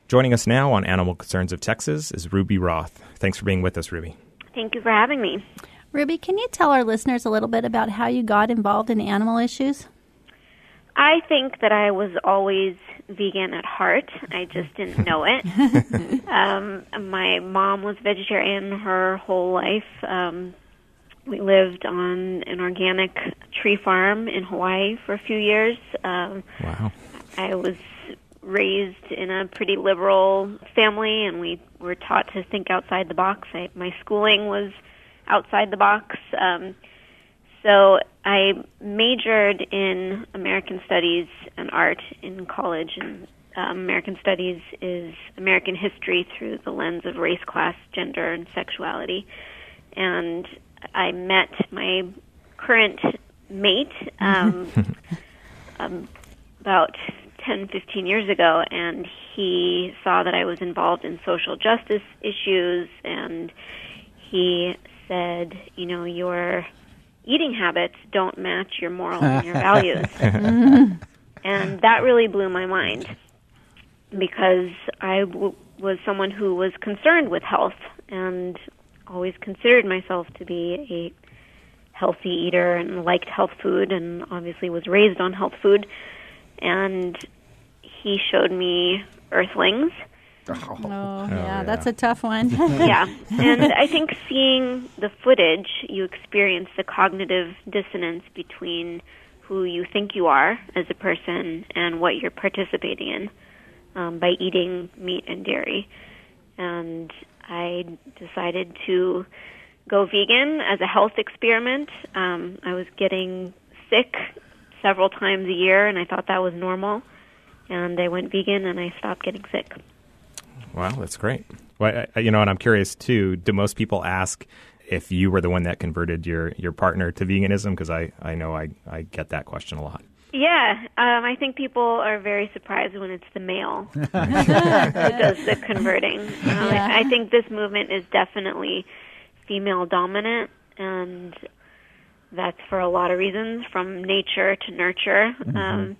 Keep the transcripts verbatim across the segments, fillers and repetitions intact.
Joining us now on Animal Concerns of Texas is Ruby Roth. Thanks for being with us, Ruby. Thank you for having me. Ruby, can you tell our listeners a little bit about how you got involved in animal issues? I think that I was always vegan at heart. I just didn't know it. um, my mom was vegetarian her whole life. Um, we lived on an organic tree farm in Hawaii for a few years. Um, wow. I was raised in a pretty liberal family, and we were taught to think outside the box. I, my schooling was outside the box. Um, so I majored in American Studies and art in college, and um, American Studies is American history through the lens of race, class, gender, and sexuality. And I met my current mate um, um, about ten, fifteen years ago, and he saw that I was involved in social justice issues, and he said, you know, your eating habits don't match your morals and your values. And that really blew my mind, because I w- was someone who was concerned with health and always considered myself to be a healthy eater and liked health food, and obviously was raised on health food. And he showed me Earthlings. Oh, Oh, yeah, yeah. that's a tough one. Yeah, and I think seeing the footage, you experience the cognitive dissonance between who you think you are as a person and what you're participating in um, by eating meat and dairy. And I decided to go vegan as a health experiment. Um, I was getting sick several times a year, and I thought that was normal. And I went vegan, and I stopped getting sick. Wow, that's great. Well, I, you know, and I'm curious, too, do most people ask if you were the one that converted your, your partner to veganism? Because I, I know I, I get that question a lot. Yeah, um, I think people are very surprised when it's the male who does the converting. Um, Yeah. I, I think this movement is definitely female dominant, and that's for a lot of reasons, from nature to nurture. Mm-hmm. Um,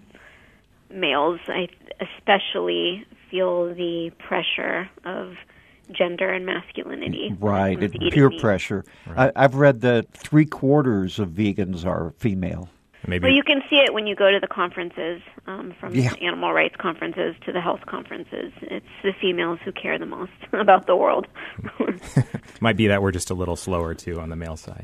males, I especially feel the pressure of gender and masculinity. Right, with it, eating peer meat. pressure. Right. I, I've read that three quarters of vegans are female. Maybe. Well, you can see it when you go to the conferences, um, from Yeah. animal rights conferences to the health conferences. It's the females who care the most about the world. Might be that we're just a little slower, too, on the male side.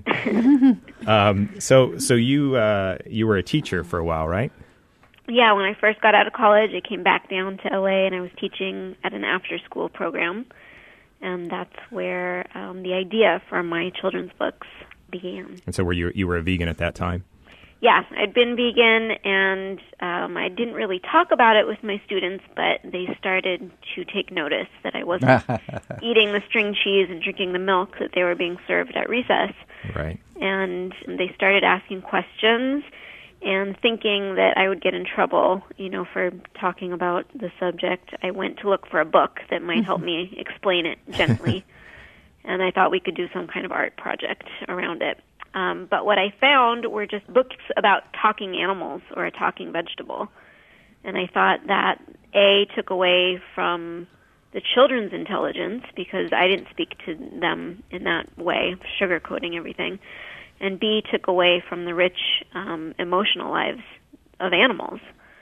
um, so so you uh, you were a teacher for a while, right? Yeah, when I first got out of college, I came back down to L A, and I was teaching at an after-school program. And that's where um, the idea for my children's books began. And so were you you were a vegan at that time? Yeah, I'd been vegan, and um, I didn't really talk about it with my students, but they started to take notice that I wasn't eating the string cheese and drinking the milk that they were being served at recess. Right. And they started asking questions and thinking that I would get in trouble, you know, for talking about the subject. I went to look for a book that might help me explain it gently, and I thought we could do some kind of art project around it. Um, but what I found were just books about talking animals or a talking vegetable. And I thought that, A, took away from the children's intelligence, because I didn't speak to them in that way, sugarcoating everything, and B, took away from the rich um, emotional lives of animals.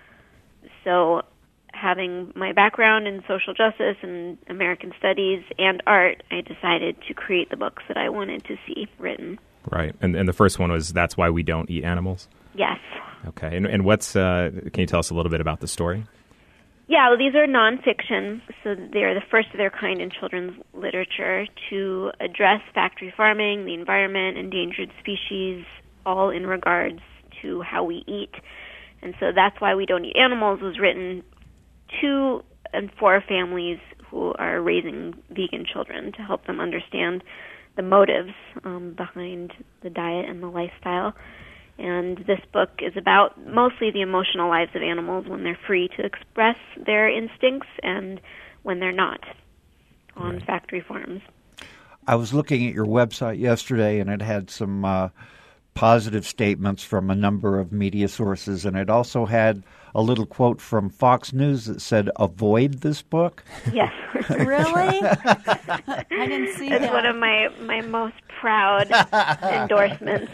So having my background in social justice and American studies and art, I decided to create the books that I wanted to see written. Right. And and the first one was That's Why We Don't Eat Animals? Yes. Okay. And, and what's, uh, can you tell us a little bit about the story? Yeah, well, these are nonfiction, so they're the first of their kind in children's literature to address factory farming, the environment, endangered species, all in regards to how we eat. And so That's Why We Don't Eat Animals was written to and for families who are raising vegan children, to help them understand the motives um, behind the diet and the lifestyle. And this book is about mostly the emotional lives of animals when they're free to express their instincts and when they're not on Right. factory farms. I was looking at your website yesterday, and it had some uh, positive statements from a number of media sources, and it also had a little quote from Fox News that said, "Avoid this book." Yes. Really? I didn't see It's that. one of my, my most proud endorsements.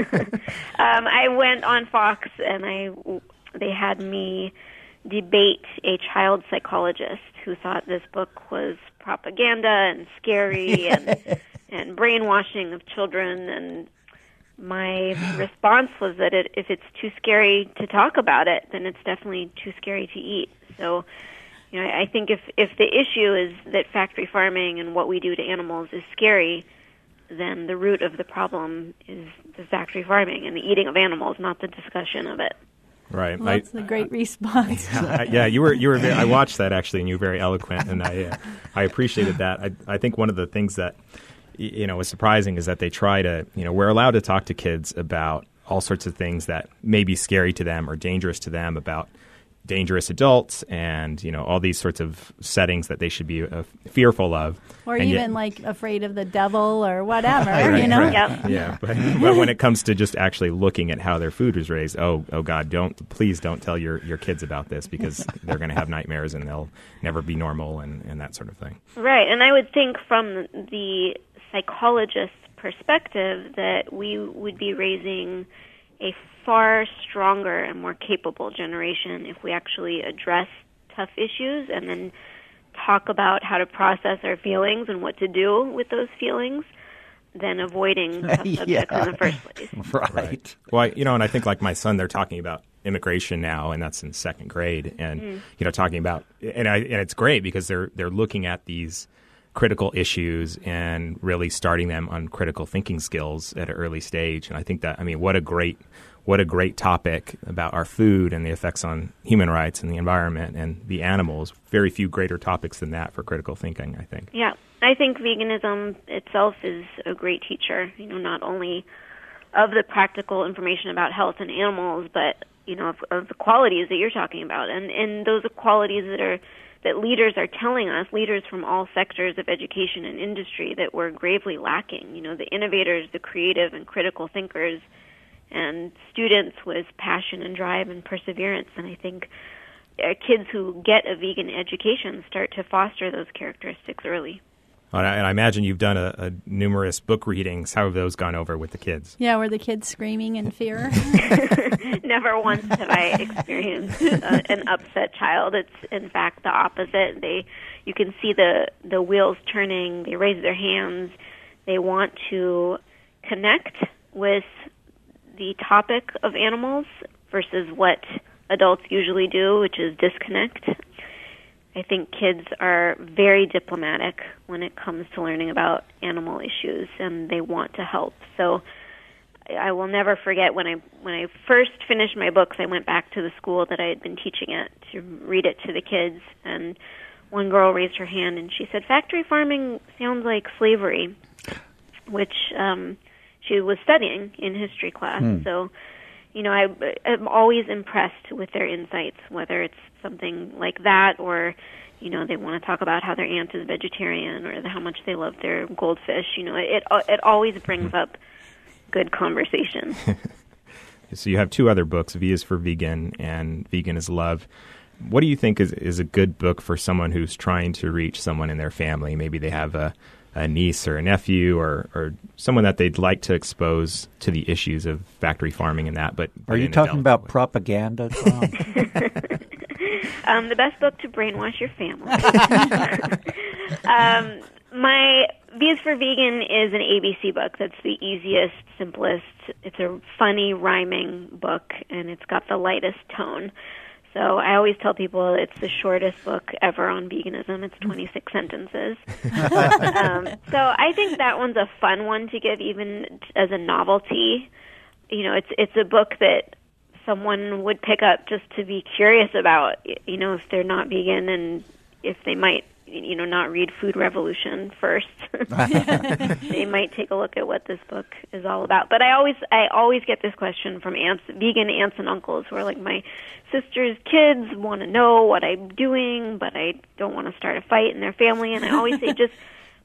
um, I went on Fox, and I they had me debate a child psychologist who thought this book was propaganda and scary and and brainwashing of children. And my response was that it, if it's too scary to talk about it, then it's definitely too scary to eat. So, you know, I think if if the issue is that factory farming and what we do to animals is scary, then the root of the problem is the factory farming and the eating of animals, not the discussion of it. Right. Well, that's I, a great response. yeah, I, yeah, you were you were. Very, I watched that actually, and you were very eloquent, and I uh, I appreciated that. I I think one of the things that you know was surprising is that they try to you know we're allowed to talk to kids about all sorts of things that may be scary to them or dangerous to them, about dangerous adults and you know all these sorts of settings that they should be uh, fearful of, Or and even yet, like afraid of the devil or whatever, right, you know? right. Yep. Yeah, but, but when it comes to just actually looking at how their food was raised, oh, oh God, don't please don't tell your, your kids about this because they're going to have nightmares and they'll never be normal and, and that sort of thing. Right, and I would think from the psychologist's perspective that we would be raising a far stronger and more capable generation if we actually address tough issues and then talk about how to process our feelings and what to do with those feelings than avoiding tough subjects Yeah. in the first place. Right. Right. Well, I, you know, and I think like my son, they're talking about immigration now, and that's in second grade, and Mm. you know, talking about, and I, and it's great because they're they're looking at these critical issues and really starting them on critical thinking skills at an early stage. And I think that, I mean, what a great what a great topic about our food and the effects on human rights and the environment and the animals. Very few greater topics than that for critical thinking, I think. Yeah, I think veganism itself is a great teacher, you know, not only of the practical information about health and animals, but, you know, of, of the qualities that you're talking about. And, and those are qualities that are that leaders are telling us, leaders from all sectors of education and industry, that we're gravely lacking. You know, the innovators, the creative and critical thinkers, and students with passion and drive and perseverance. And I think uh, kids who get a vegan education start to foster those characteristics early. And I, and I imagine you've done a, a numerous book readings. How have those gone over with the kids? Yeah, were the kids screaming in fear? Never once have I experienced uh, an upset child. It's in fact the opposite. They, you can see the the wheels turning. They raise their hands. They want to connect with the topic of animals versus what adults usually do, which is disconnect. I think kids are very diplomatic when it comes to learning about animal issues, and they want to help. So I will never forget when I when I first finished my books, I went back to the school that I had been teaching at to read it to the kids, and one girl raised her hand and she said, "Factory farming sounds like slavery," which um, she was studying in history class. Hmm. So, you know, I, I'm always impressed with their insights, whether it's something like that or, you know, they want to talk about how their aunt is vegetarian or how much they love their goldfish. You know, it it always brings up good conversation. So you have two other books, V is for Vegan and Vegan is Love. What do you think is, is a good book for someone who's trying to reach someone in their family? Maybe they have a, a niece or a nephew or, or someone that they'd like to expose to the issues of factory farming and that. But but Are you in a talking about delicate way. propaganda, Tom? um, the best book to brainwash your family. um, my V is for Vegan is an A B C book. That's the easiest, simplest. It's a funny, rhyming book, and it's got the lightest tone. So I always tell people it's the shortest book ever on veganism. It's twenty-six sentences. um, so I think that one's a fun one to give even as a novelty. You know, it's it's a book that someone would pick up just to be curious about, you know, if they're not vegan and if they might, you know, not read Food Revolution first. They might take a look at what this book is all about. But I always I always get this question from aunts, vegan aunts and uncles who are like, my sister's kids want to know what I'm doing, but I don't want to start a fight in their family. And I always say, just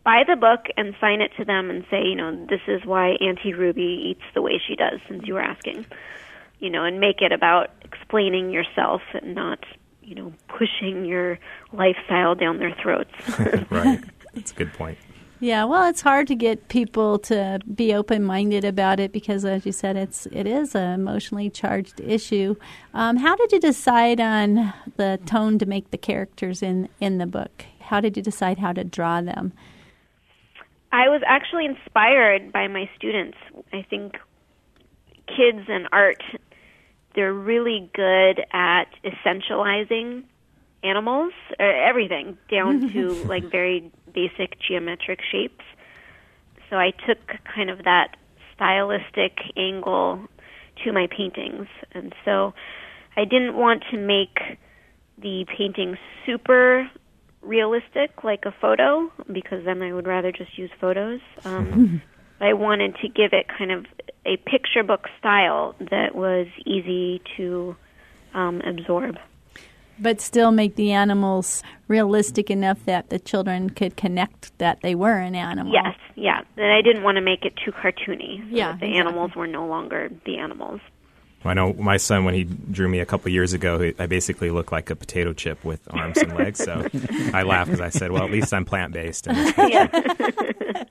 buy the book and sign it to them and say, you know, this is why Auntie Ruby eats the way she does, since you were asking, you know, and make it about explaining yourself and not, you know, pushing your lifestyle down their throats. Right. That's a good point. Yeah, well, it's hard to get people to be open-minded about it because, as you said, it's it is an emotionally charged issue. Um, how did you decide on the tone to make the characters in, in the book? How did you decide how to draw them? I was actually inspired by my students. I think kids and art, they're really good at essentializing animals, or everything, down to like very basic geometric shapes. So I took kind of that stylistic angle to my paintings. And so I didn't want to make the painting super realistic, like a photo, because then I would rather just use photos. Um, I wanted to give it kind of a picture book style that was easy to um, absorb. But still make the animals realistic enough that the children could connect that they were an animal. Yes, yeah. And I didn't want to make it too cartoony. So Yeah, that the exactly. animals were no longer the animals. I know my son, when he drew me a couple years ago, he, I basically looked like a potato chip with arms and legs. So I laughed because I said, well, at least I'm plant-based. In this picture.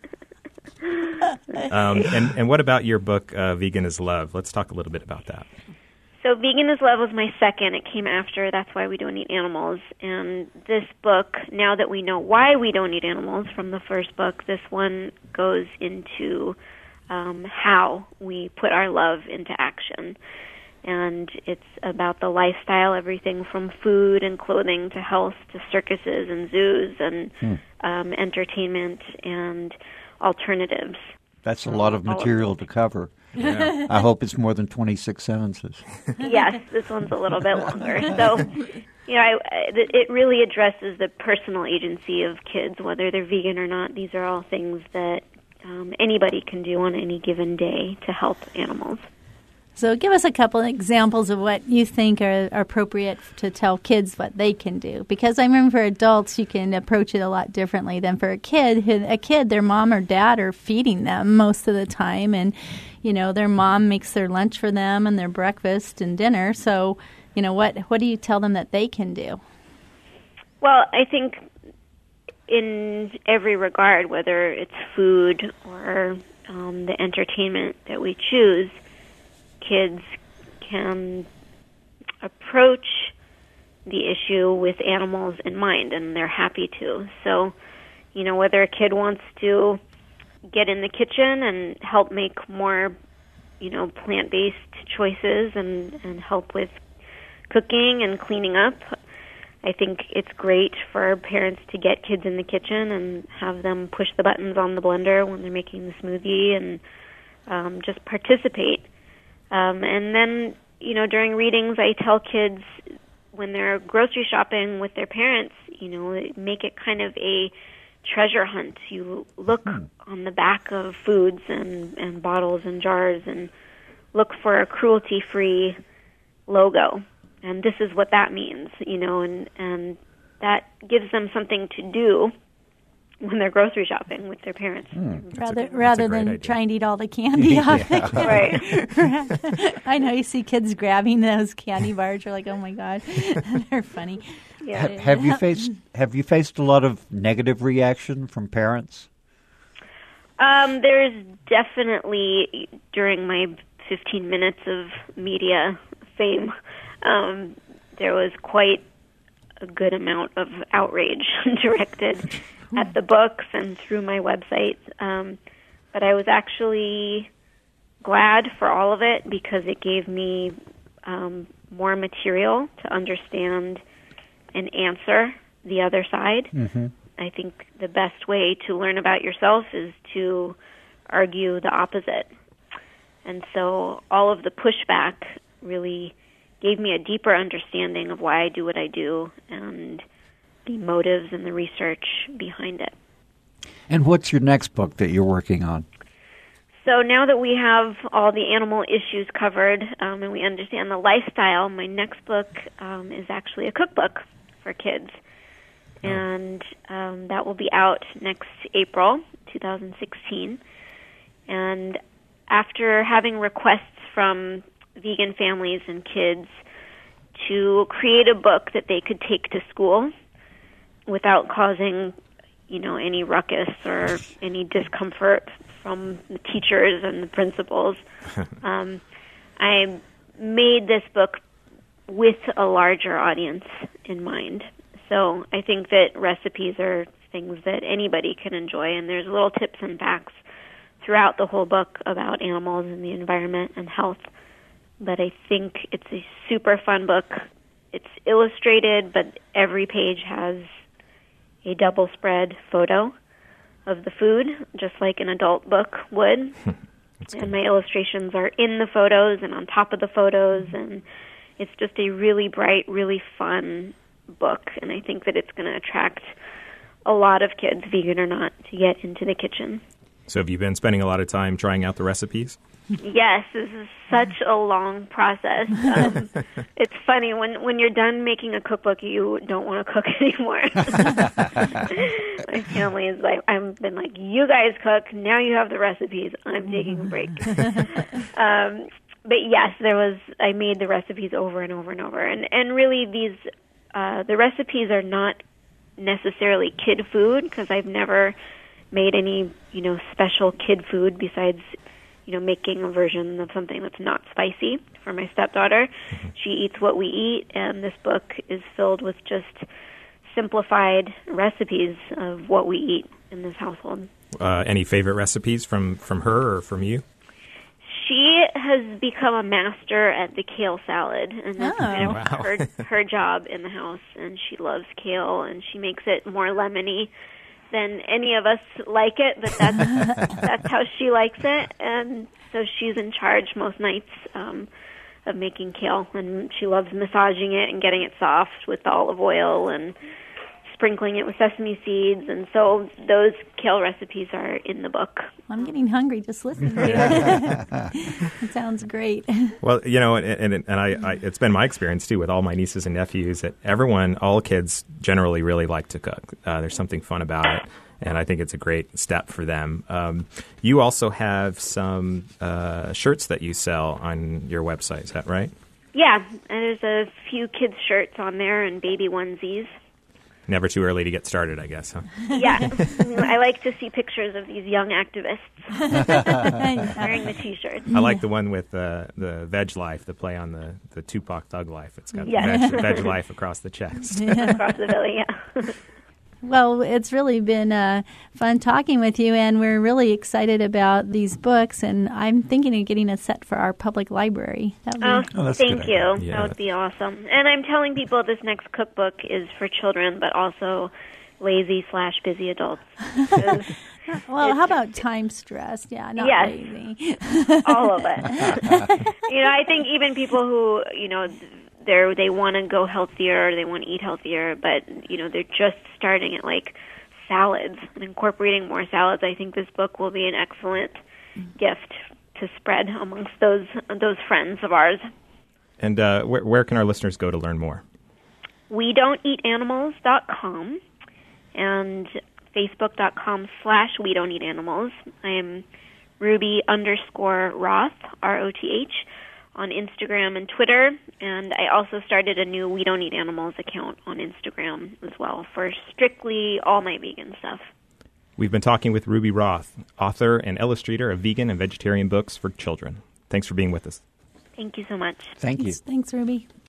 um, and, and what about your book, uh, Vegan is Love? Let's talk a little bit about that. So Vegan is Love was my second. It came after That's Why We Don't Eat Animals. And this book, now that we know why we don't eat animals from the first book, this one goes into um, how we put our love into action. And it's about the lifestyle, everything from food and clothing to health to circuses and zoos and hmm. um, entertainment and alternatives. That's a lot of material to cover. Yeah. I hope it's more than twenty-six sentences. Yes, this one's a little bit longer. So, you know, I, it really addresses the personal agency of kids, whether they're vegan or not. These are all things that um, anybody can do on any given day to help animals. So give us a couple of examples of what you think are, are appropriate to tell kids what they can do. Because I remember for adults, you can approach it a lot differently than for a kid. A kid, their mom or dad are feeding them most of the time. And, you know, their mom makes their lunch for them and their breakfast and dinner. So, you know, what, what do you tell them that they can do? Well, I think in every regard, whether it's food or um, the entertainment that we choose, kids can approach the issue with animals in mind, and they're happy to. So, you know, whether a kid wants to get in the kitchen and help make more, you know, plant-based choices and, and help with cooking and cleaning up, I think it's great for parents to get kids in the kitchen and have them push the buttons on the blender when they're making the smoothie and um, just participate. Um, and then, you know, during readings, I tell kids when they're grocery shopping with their parents, you know, make it kind of a treasure hunt. You look hmm. on the back of foods and, and bottles and jars and look for a cruelty-free logo. And this is what that means, you know, and, and that gives them something to do when they're grocery shopping with their parents. Mm, rather a, rather than idea. trying to eat all the candy yeah. off the kid. Right. I know you see kids grabbing those candy bars. You're like, oh my God, they're funny. Yeah. Ha- have you faced Have you faced a lot of negative reaction from parents? Um, there's definitely, during my fifteen minutes of media fame, um, there was quite a good amount of outrage directed at the books and through my website. Um, but I was actually glad for all of it because it gave me um, more material to understand and answer the other side. Mm-hmm. I think the best way to learn about yourself is to argue the opposite. And so all of the pushback really gave me a deeper understanding of why I do what I do and the motives and the research behind it. And what's your next book that you're working on? So now that we have all the animal issues covered um, and we understand the lifestyle, my next book um, is actually a cookbook for kids. Oh. And um, Um, that will be out next April, twenty sixteen. And after having requests from vegan families and kids to create a book that they could take to school without causing, you know, any ruckus or any discomfort from the teachers and the principals, um, I made this book with a larger audience in mind. So I think that recipes are things that anybody can enjoy, and there's little tips and facts throughout the whole book about animals and the environment and health. But I think it's a super fun book. It's illustrated, but every page has a double spread photo of the food, just like an adult book would. And my illustrations are in the photos and on top of the photos, and it's just a really bright, really fun book. And I think that it's going to attract a lot of kids, vegan or not, to get into the kitchen. So have you been spending a lot of time trying out the recipes? Yes, this is such a long process. Um, it's funny, when when you're done making a cookbook, you don't want to cook anymore. My family is like, I've been like, you guys cook, now you have the recipes, I'm taking a break. um, but yes, there was, I made the recipes over and over and over. And, and really these, uh, the recipes are not necessarily kid food, because I've never made any, you know, special kid food besides, you know, making a version of something that's not spicy for my stepdaughter. Mm-hmm. She eats what we eat, and this book is filled with just simplified recipes of what we eat in this household. Uh, any favorite recipes from, from her or from you? She has become a master at the kale salad, and that's Oh. kind of Wow. her, her job in the house, and she loves kale, and she makes it more lemony than any of us like it, but that's that's how she likes it, and so she's in charge most nights um, of making kale, and she loves massaging it and getting it soft with olive oil and sprinkling it with sesame seeds, and so those kale recipes are in the book. I'm getting hungry just listening to it. It sounds great. Well, you know, and and, and I, I, it's been my experience, too, with all my nieces and nephews, that everyone, all kids generally really like to cook. Uh, there's something fun about it, and I think it's a great step for them. Um, you also have some uh, shirts that you sell on your website, is that right? Yeah, and there's a few kids' shirts on there and baby onesies. Never too early to get started, I guess, huh? Yeah. I like to see pictures of these young activists wearing the T-shirts. I like the one with uh, the Veg Life, the play on the, the Tupac Thug Life. It's got Yes. veg, veg Life across the chest. Across the belly, yeah. Well, it's really been uh, fun talking with you, and we're really excited about these books, and I'm thinking of getting a set for our public library. That would be Oh, Oh, that's a thank good you. idea. Yeah. That would be awesome. And I'm telling people this next cookbook is for children, but also lazy slash busy adults. 'Cause Well, how about time stressed? Yeah, not Yes. lazy. all of it. You know, I think even people who, you know, they're they want to go healthier or they want to eat healthier, but you know, they're just starting at like salads and incorporating more salads. I think this book will be an excellent gift to spread amongst those those friends of ours. And uh, where, where can our listeners go to learn more? we don't eat animals dot com and facebook dot com slash we don't eat animals. I am Ruby underscore Roth, R O T H, on Instagram and Twitter, and I also started a new We Don't Eat Animals account on Instagram as well for strictly all my vegan stuff. We've been talking with Ruby Roth, author and illustrator of vegan and vegetarian books for children. Thanks for being with us. Thank you so much. Thank you. Thanks, Ruby.